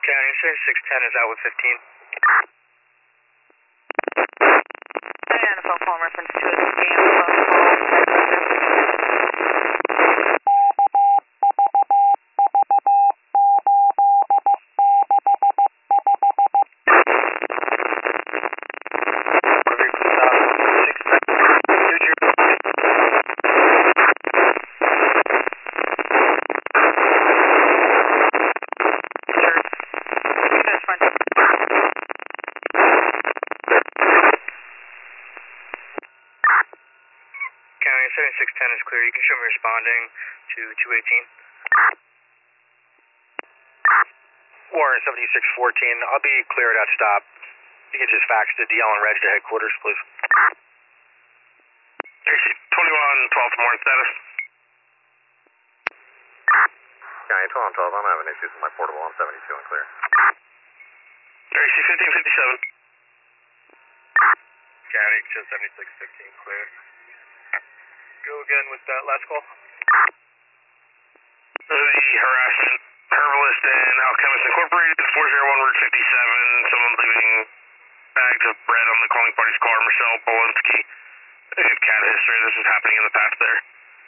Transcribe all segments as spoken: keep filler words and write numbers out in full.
County seventy-six ten is out with fifteen. Diana, phone call reference to a scam phone call. seventy-six ten is clear. You can show me responding to two eighteen. Warren seventy-six fourteen. I'll be cleared at stop. You can just fax the D L and reg to headquarters, please. twenty-one twelve Warren status. County twelve twelve, I'm having issues with my portable on seventy-two and clear. R C fifteen fifty-seven. County seventy-six fifteen clear. Go again with that last call. The harassment, Herbalist and Alchemist Incorporated, four oh one Route fifty-seven. Someone leaving bags of bread on the calling party's car, Michelle Bolinski. Cat history, this is happening in the past there.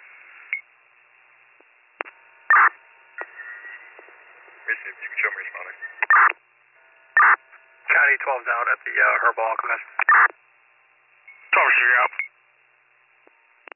Received, you can show me responding. County twelve's out at the uh, Herbal Alchemist. twelve, you're out.